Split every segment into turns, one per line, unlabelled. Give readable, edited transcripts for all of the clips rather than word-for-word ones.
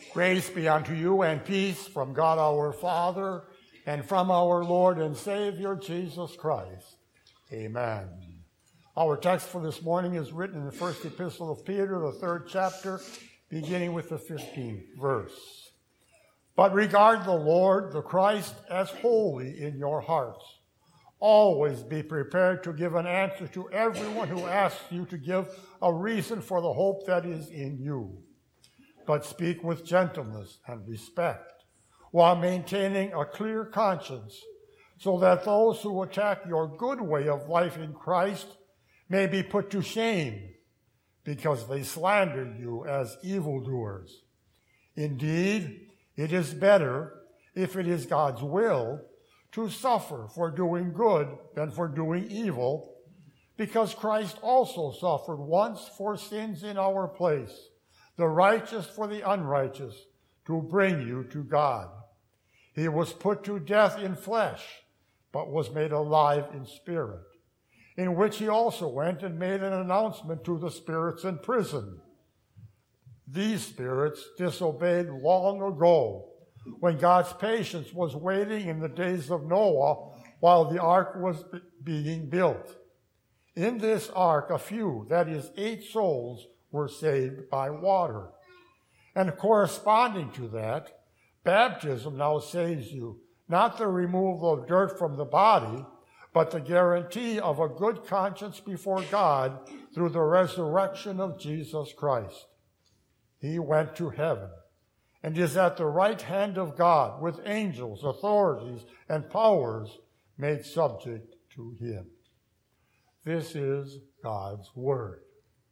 Grace be unto you and peace from God our Father and from our Lord and Savior Jesus Christ. Amen. Our text for this morning is written in the first epistle of Peter, the 3rd chapter, beginning with the 15th verse. But regard the Lord, the Christ, as holy in your hearts. Always be prepared to give an answer to everyone who asks you to give a reason for the hope that is in you. But speak with gentleness and respect, while maintaining a clear conscience, so that those who attack your good way of life in Christ may be put to shame, because they slandered you as evildoers. Indeed, it is better, if it is God's will, to suffer for doing good than for doing evil, because Christ also suffered once for sins in our place, the righteous for the unrighteous, to bring you to God. He was put to death in flesh, but was made alive in spirit, in which he also went and made an announcement to the spirits in prison. These spirits disobeyed long ago, when God's patience was waiting in the days of Noah while the ark was being built. In this ark, a few, that is 8 souls, were saved by water. And corresponding to that, baptism now saves you, not the removal of dirt from the body, but the guarantee of a good conscience before God through the resurrection of Jesus Christ. He went to heaven and is at the right hand of God, with angels, authorities, and powers made subject to him. This is God's word.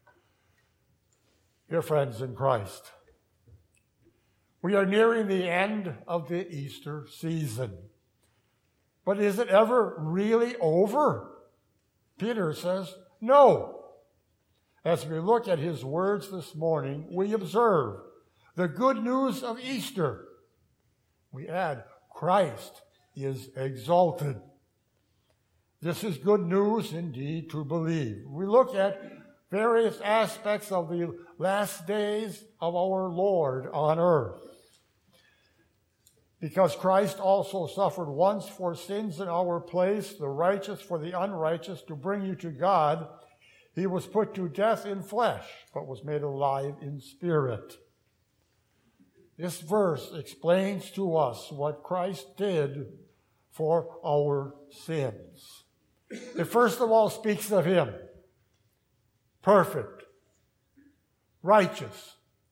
Dear friends in Christ, we are nearing the end of the Easter season. But is it ever really over? Peter says, no. As we look at his words this morning, we observe the good news of Easter. We add, Christ is exalted. This is good news indeed to believe. We look at various aspects of the last days of our Lord on earth. Because Christ also suffered once for sins in our place, the righteous for the unrighteous, to bring you to God, he was put to death in flesh, but was made alive in spirit. This verse explains to us what Christ did for our sins. It first of all speaks of him, perfect, righteous,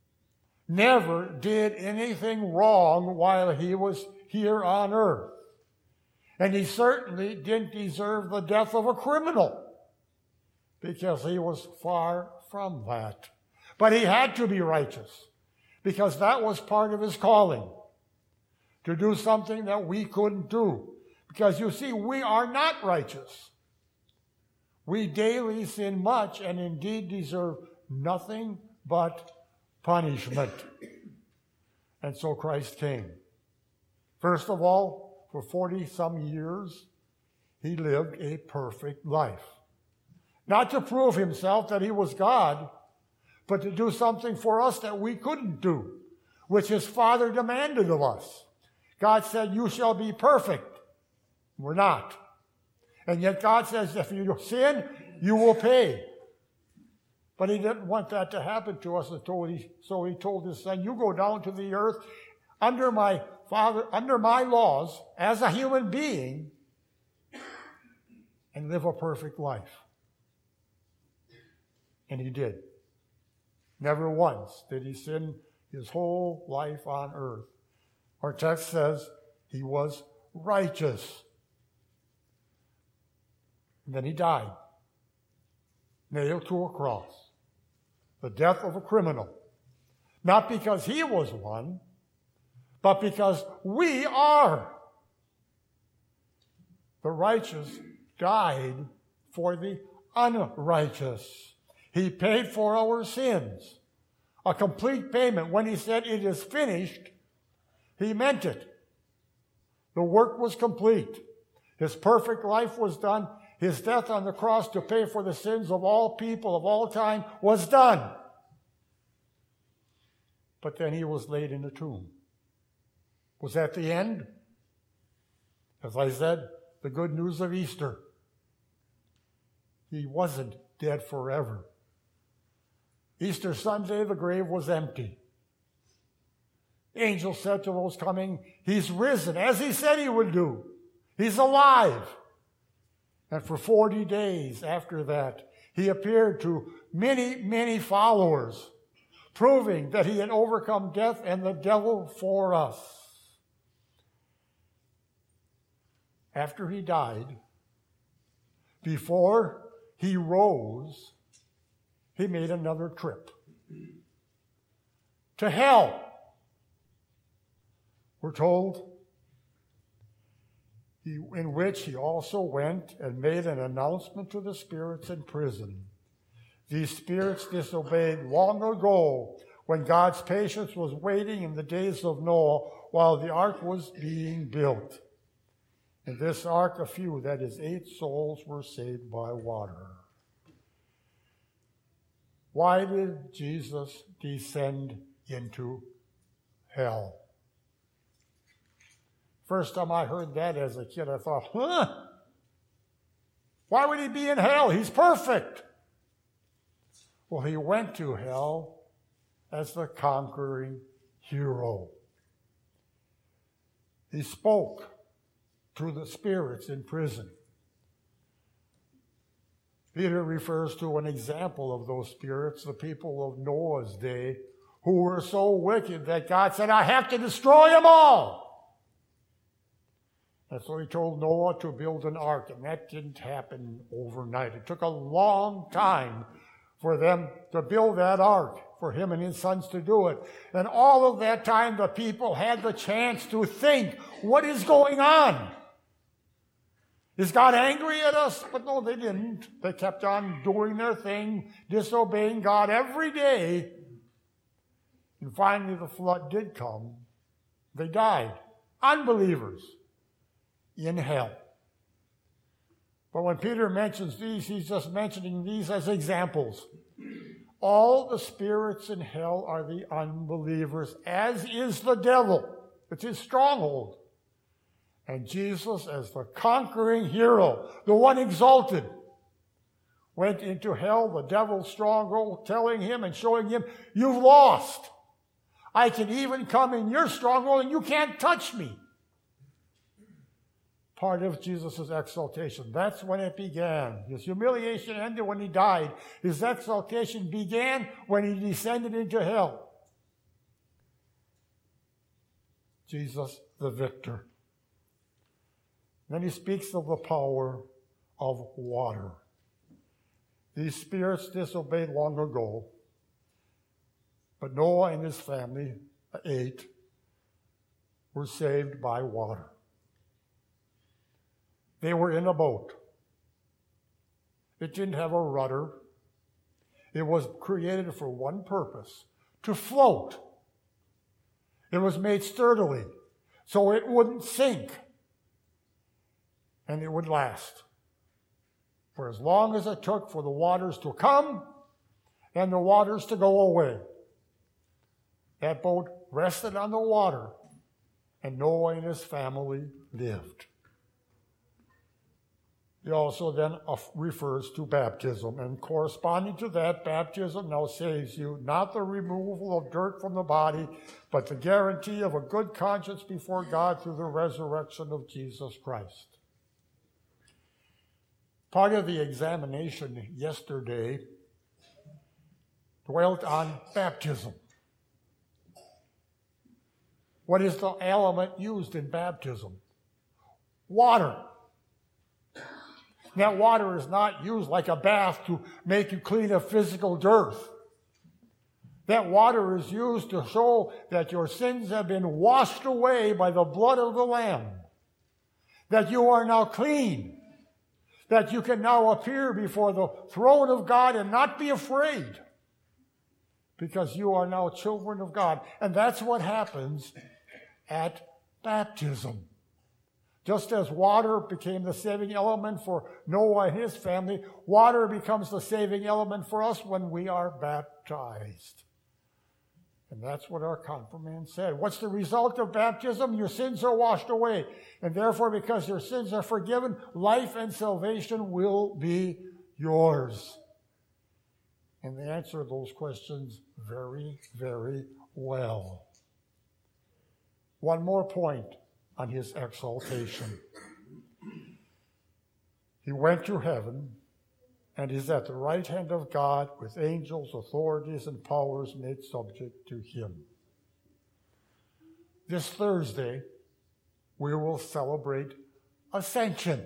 never did anything wrong while he was here on earth. And he certainly didn't deserve the death of a criminal, because he was far from that. But he had to be righteous, because that was part of his calling, to do something that we couldn't do. Because you see, we are not righteous. We daily sin much and indeed deserve nothing but punishment. And so Christ came. First of all, for 40-some years, he lived a perfect life. Not to prove himself that he was God, but to do something for us that we couldn't do, which his Father demanded of us. God said, you shall be perfect. We're not. And yet God says, if you sin, you will pay. But he didn't want that to happen to us, so he told his son, you go down to the earth under my laws as a human being and live a perfect life. And he did. Never once did he sin his whole life on earth. Our text says he was righteous. And then he died, nailed to a cross, the death of a criminal. Not because he was one, but because we are. The righteous died for the unrighteous. He paid for our sins, a complete payment. When he said it is finished, he meant it. The work was complete. His perfect life was done. His death on the cross to pay for the sins of all people of all time was done. but then he was laid in a tomb. Was that the end? As I said, the good news of Easter. He wasn't dead forever. Easter Sunday, the grave was empty. The angel said to those coming, he's risen, as he said he would do. He's alive. And for 40 days after that, he appeared to many, many followers, proving that he had overcome death and the devil for us. After he died, before he rose, he made another trip to hell. We're told, in which he also went and made an announcement to the spirits in prison. These spirits disobeyed long ago when God's patience was waiting in the days of Noah while the ark was being built. In this ark, a few, that is 8 souls, were saved by water. Why did Jesus descend into hell? First time I heard that as a kid, I thought, why would he be in hell? He's perfect. Well, he went to hell as the conquering hero. He spoke to the spirits in prison. Peter refers to an example of those spirits, the people of Noah's day, who were so wicked that God said, I have to destroy them all. And so he told Noah to build an ark, and that didn't happen overnight. It took a long time for them to build that ark, for him and his sons to do it. And all of that time, the people had the chance to think, what is going on? Is God angry at us? But no, they didn't. They kept on doing their thing, disobeying God every day. And finally, the flood did come. They died. Unbelievers in hell. But when Peter mentions these, he's just mentioning these as examples. All the spirits in hell are the unbelievers, as is the devil. It's his stronghold. And Jesus, as the conquering hero, the one exalted, went into hell, the devil's stronghold, telling him and showing him, you've lost. I can even come in your stronghold and you can't touch me. Part of Jesus' exaltation. That's when it began. His humiliation ended when he died. His exaltation began when he descended into hell. Jesus the victor. Then he speaks of the power of water. These spirits disobeyed long ago, but Noah and his family, 8, were saved by water. They were in a boat. It didn't have a rudder. It was created for one purpose, to float. It was made sturdily, so it wouldn't sink. And it would last for as long as it took for the waters to come and the waters to go away. That boat rested on the water, and Noah and his family lived. He also then refers to baptism, and corresponding to that, baptism now saves you, not the removal of dirt from the body, but the guarantee of a good conscience before God through the resurrection of Jesus Christ. Part of the examination yesterday dwelt on baptism. What is the element used in baptism? Water. That water is not used like a bath to make you clean of physical dirt. That water is used to show that your sins have been washed away by the blood of the Lamb. That you are now clean. That you can now appear before the throne of God and not be afraid. Because you are now children of God. And that's what happens at baptism. Just as water became the saving element for Noah and his family, water becomes the saving element for us when we are baptized. And that's what our confirmand said. What's the result of baptism? Your sins are washed away. And therefore, because your sins are forgiven, life and salvation will be yours. And they answer those questions very, very well. One more point on his exaltation. He went to heaven and is at the right hand of God with angels, authorities, and powers made subject to him. This Thursday, we will celebrate Ascension.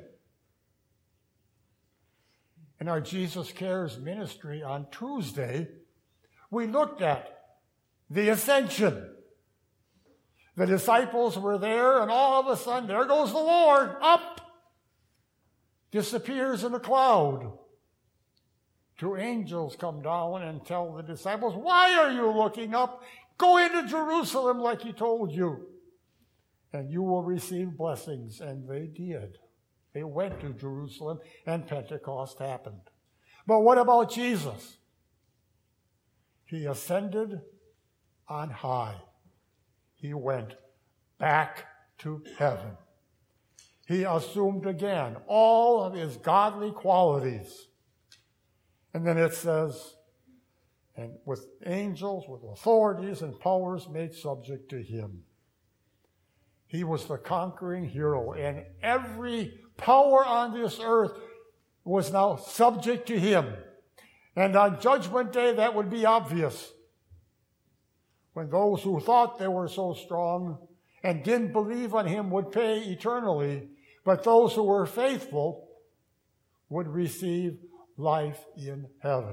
In our Jesus Cares ministry on Tuesday, we looked at the Ascension. The disciples were there, and all of a sudden, there goes the Lord, up, disappears in a cloud. Two angels come down and tell the disciples, why are you looking up? Go into Jerusalem like he told you, and you will receive blessings. And they did. They went to Jerusalem, and Pentecost happened. But what about Jesus? He ascended on high. He went back to heaven. He assumed again all of his godly qualities. And then it says, and with angels, with authorities and powers made subject to him. He was the conquering hero, and every power on this earth was now subject to him. And on Judgment Day, that would be obvious. When those who thought they were so strong and didn't believe on him would pay eternally, but those who were faithful would receive life in heaven.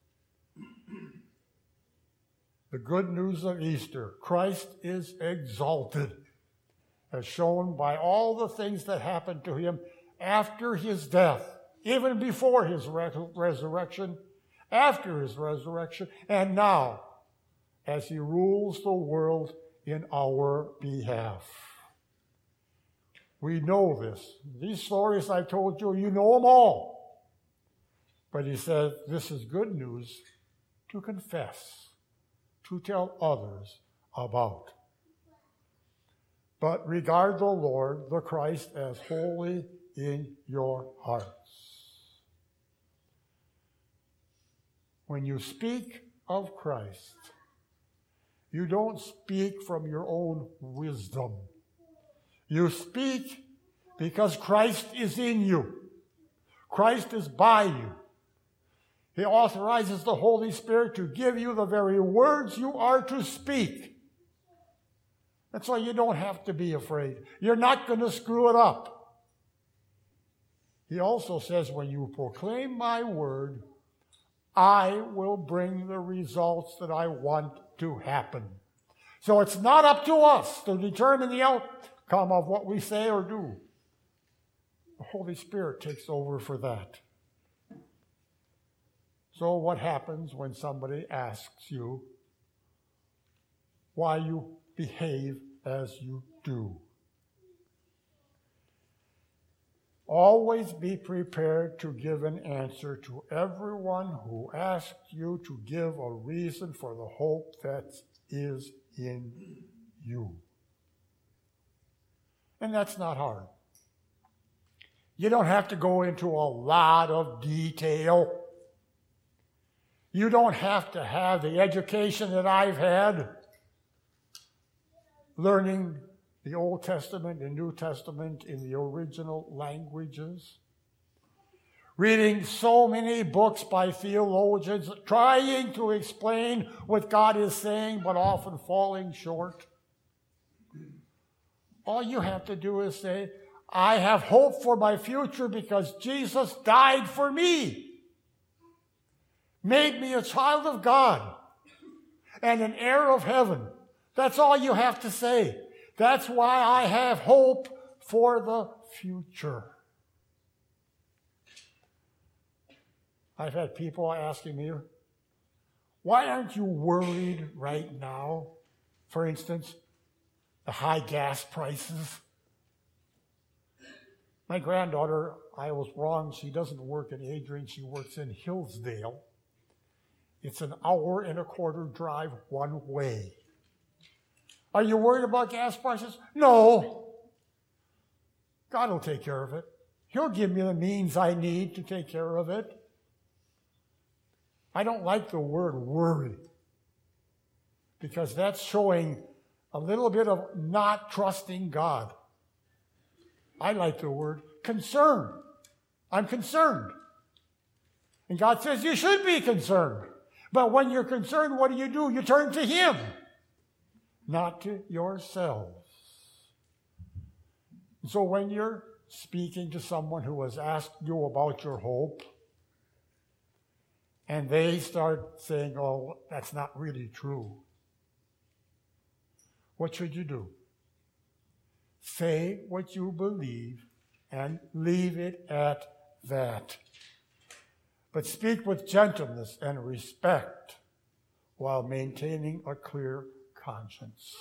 The good news of Easter, Christ is exalted, as shown by all the things that happened to him after his death, even before his resurrection, after his resurrection, and now as he rules the world in our behalf. We know this. These stories I told you, you know them all. But he said, this is good news to confess, to tell others about. But regard the Lord, the Christ, as holy in your hearts. When you speak of Christ, you don't speak from your own wisdom. You speak because Christ is in you. Christ is by you. He authorizes the Holy Spirit to give you the very words you are to speak. That's why you don't have to be afraid. You're not going to screw it up. He also says, when you proclaim my word, I will bring the results that I want to happen. So it's not up to us to determine the outcome of what we say or do. The Holy Spirit takes over for that. So what happens when somebody asks you why you behave as you do? Always be prepared to give an answer to everyone who asks you to give a reason for the hope that is in you. And that's not hard. You don't have to go into a lot of detail. You don't have to have the education that I've had, learning the Old Testament and New Testament in the original languages, reading so many books by theologians, trying to explain what God is saying, but often falling short. All you have to do is say, I have hope for my future because Jesus died for me, made me a child of God and an heir of heaven. That's all you have to say. That's why I have hope for the future. I've had people asking me, why aren't you worried right now? For instance, the high gas prices. My granddaughter, I was wrong, she doesn't work in Adrian, she works in Hillsdale. It's an hour and a quarter drive one way. Are you worried about gas prices? No. God will take care of it. He'll give me the means I need to take care of it. I don't like the word worry, because that's showing a little bit of not trusting God. I like the word concern. I'm concerned. And God says you should be concerned. But when you're concerned, what do? You turn to Him, not to yourselves. And so when you're speaking to someone who has asked you about your hope, and they start saying, oh, that's not really true, what should you do? Say what you believe and leave it at that. But speak with gentleness and respect while maintaining a clear conscience.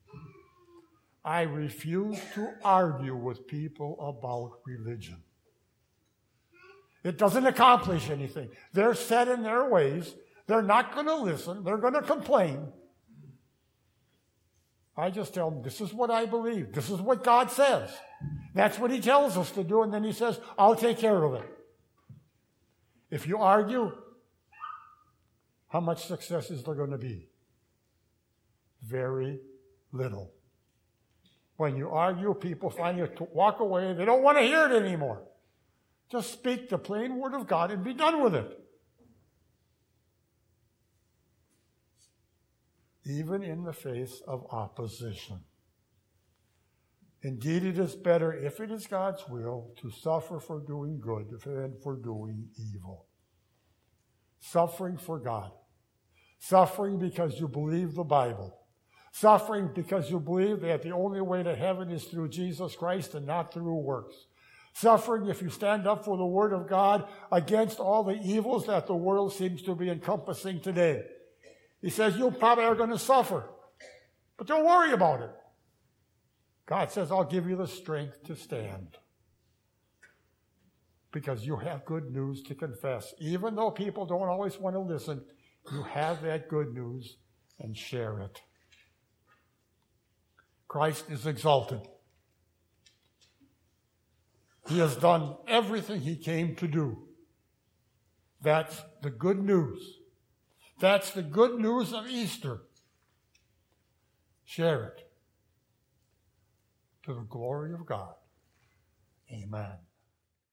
I refuse to argue with people about religion. It doesn't accomplish anything. They're set in their ways. They're not going to listen. They're going to complain. I just tell them, this is what I believe. This is what God says. That's what He tells us to do, and then He says, I'll take care of it. If you argue, how much success is there going to be? Very little. When you argue, people finally walk away. They don't want to hear it anymore. Just speak the plain word of God and be done with it. Even in the face of opposition. Indeed, it is better, if it is God's will, to suffer for doing good than for doing evil. Suffering for God. Suffering because you believe the Bible. Suffering because you believe that the only way to heaven is through Jesus Christ and not through works. Suffering if you stand up for the Word of God against all the evils that the world seems to be encompassing today. He says, you probably are going to suffer, but don't worry about it. God says, I'll give you the strength to stand. Because you have good news to confess. Even though people don't always want to listen, you have that good news and share it. Christ is exalted. He has done everything He came to do. That's the good news. That's the good news of Easter. Share it to the glory of God. Amen.